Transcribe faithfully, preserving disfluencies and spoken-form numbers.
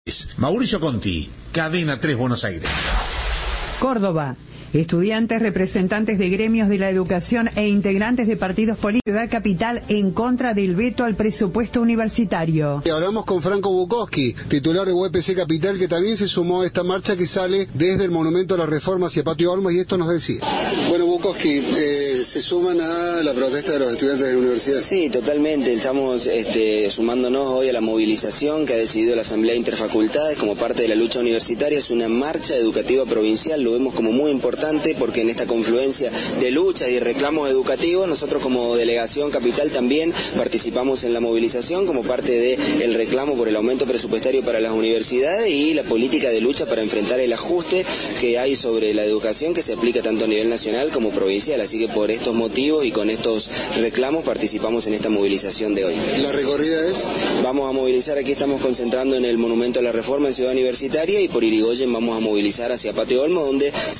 Mauricio Conti, Cadena tres Buenos Aires. Córdoba. Estudiantes, representantes de gremios de la educación e integrantes de partidos políticos de Ciudad Capital en contra del veto al presupuesto universitario. Y hablamos con Franco Bukowski, titular de U E P C Capital, que también se sumó a esta marcha que sale desde el Monumento a la Reforma hacia Patio Olmos, y esto nos decía. Bueno, Bukowski, eh, ¿se suman a la protesta de los estudiantes de la universidad? Sí, totalmente. Estamos este, sumándonos hoy a la movilización que ha decidido la Asamblea Interfacultades como parte de la lucha universitaria. Es una marcha educativa provincial, lo vemos como muy importante, porque en esta confluencia de luchas y reclamos educativos, nosotros como delegación capital también participamos en la movilización como parte del reclamo por el aumento presupuestario para las universidades y la política de lucha para enfrentar el ajuste que hay sobre la educación, que se aplica tanto a nivel nacional como provincial. Así que por estos motivos y con estos reclamos participamos en esta movilización de hoy. ¿La recorrida es? Vamos a movilizar, aquí estamos concentrando en el Monumento a la Reforma en Ciudad Universitaria, y por Irigoyen vamos a movilizar hacia Patio Olmos, donde se